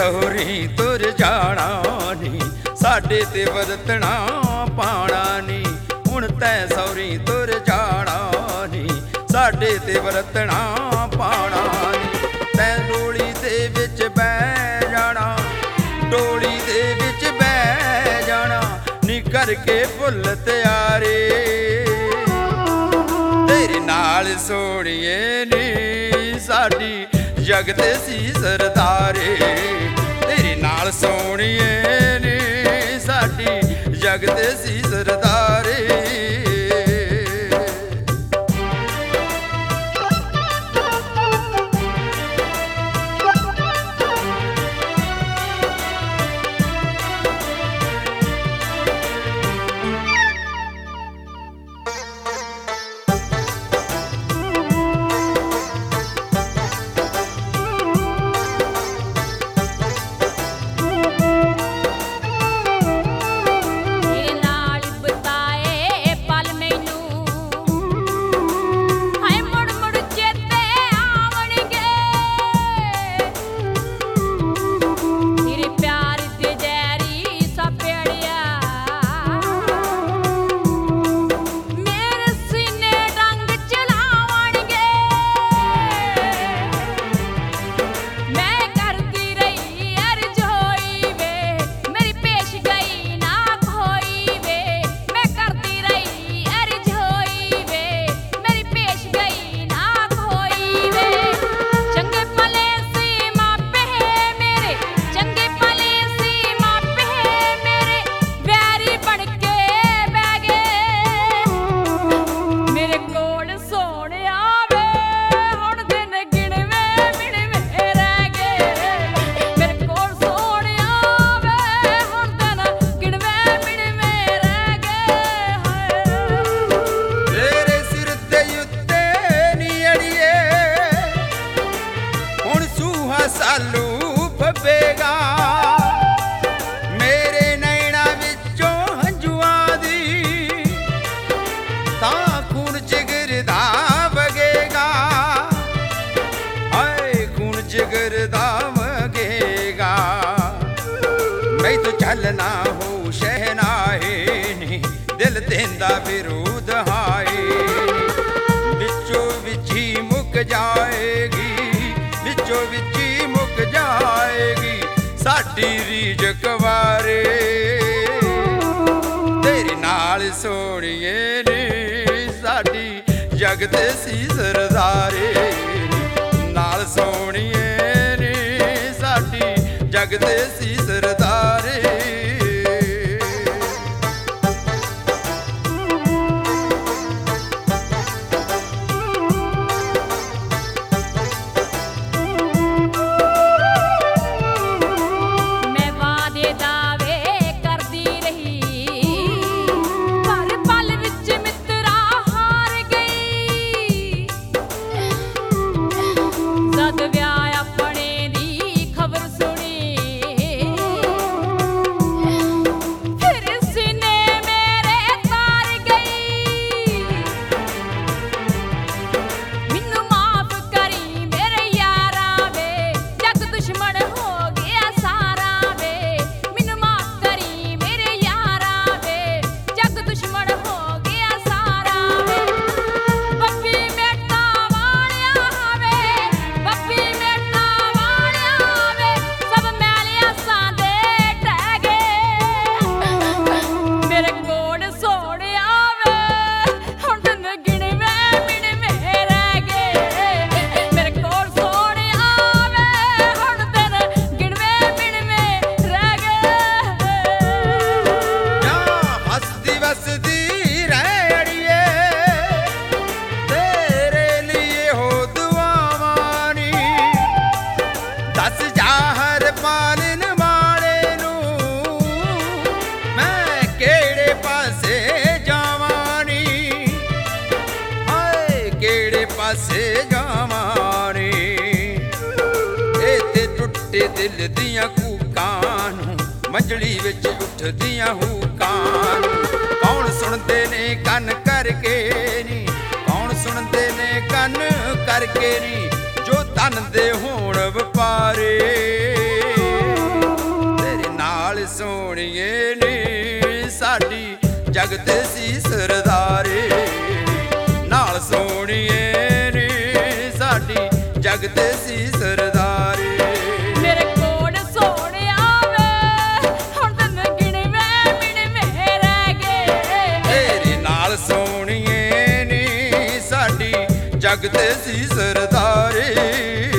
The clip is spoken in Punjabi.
ਸਹੁਰੀ ਤੁਰ ਜਾਣਾ ਨੀ, ਸਾਡੇ ਤੇ ਵਰਤਣਾ ਪਾਣਾ ਨੀ। ਹੁਣ ਤੈਂ ਸਹੁਰੀ ਤੁਰ ਜਾਣਾ ਨੀ, ਸਾਡੇ ਤੇ ਵਰਤਣਾ ਪਾਣਾ ਨੀ। ਤੈਂ ਡੋਲੀ ਦੇ ਵਿੱਚ ਬਹਿ ਜਾਣਾ, ਡੋਲੀ ਦੇ ਵਿੱਚ ਬਹਿ ਜਾਣਾ ਨੀ, ਕਰਕੇ ਫੁੱਲ ਤਿਆਰੇ ਤੇਰੇ ਨਾਲ ਸੋਹਣੀਏ ਨੀ, ਸਾਡੀ ਜਗ ਤੇ ਸੀ ਸਰਦਾਰੇ। ਤੇਰੇ ਨਾਲ ਸੋਹਣੀਏ ਨੀ, ਸਾਡੀ ਜਗ ਤੇ ਸੀ ਸਰਦਾਰੇ। ਸਾਲੂ ਫੱਬੇਗਾ ਮੇਰੇ ਨੈਣਾ ਵਿੱਚੋਂ ਹੰਝੂਆਂ ਦੀ, ਤਾਂ ਖੂਨ ਜਿਗਰ ਦਾ ਵਗੇਗਾ, ਹਾਏ ਖੂਨ ਜਿਗਰ ਦਾ ਵਗੇਗਾ। ਮੈਥੋਂ ਚੱਲਣਾ ਹੋ ਸ਼ਹਿਨਾਏ ਨੀ, ਦਿਲ ਦੇਂਦਾ ਵਿਰੋਧ ਹਾਏ, ਵਿੱਚੋਂ ਵਿੱਚ ਹੀ ਮੁੱਕ ਜਾਏਗੀ, ਵਿੱਚੋਂ ਵਿੱਚ ਹੀ ਮੁੱਕ ਜਾਏਗੀ ਸਾਡੀ ਰੀਝ ਕੁਵਾਰੇ। ਤੇਰੇ ਨਾਲ ਸੋਹਣੀਏ ਨੀ, ਸਾਡੀ ਜਗ ਤੇ ਸੀ ਸਰਦਾਰੇ। ਨਾਲ ਸੋਹਣੀਏ ਨੀ, ਸਾਡੀ ਜਗ ਤੇ ਸੀ ਸਰਦਾਰੇ। ਪਾਸੇ ਜਾਵਾਂ ਰੇ ਇਹ ਤੇ ਟੁੱਟੇ ਦਿਲ ਦੀਆਂ ਕੂਕਾਂ ਨੂੰ ਮੰਜਲੀ ਵਿੱਚ ਉੱਠਦੀਆਂ ਹੂਕਾਂ ਨੂੰ ਕੌਣ ਸੁਣਦੇ ਨੇ ਕੰਨ ਕਰਕੇ ਨੀ ਕੌਣ ਸੁਣਦੇ ਨੇ ਕੰਨ ਕਰਕੇ ਨੀ ਜੋ ਤਨ ਦੇ ਹੋਣ ਵਪਾਰੇ ਸਰਦਾਰੇ ਨਾਲ ਸੋਹਣੀਏ ਨੀ ਸਾਡੀ ਜਗ ਤੇ ਸੀ ਸਰਦਾਰੇ ਮੇਰੇ ਕੋਲ ਸੋਹਣਿਆ ਵੇ ਹੁਣ ਤੈਨੂੰ ਗਿਣਵੇਂ ਮਿਣਵੇਂ ਰਹਿ ਗਏ ਤੇਰੇ ਨਾਲ ਸੋਹਣੀਏ ਨੀ ਸਾਡੀ ਜਗ ਤੇ ਸੀ ਸਰਦਾਰੇ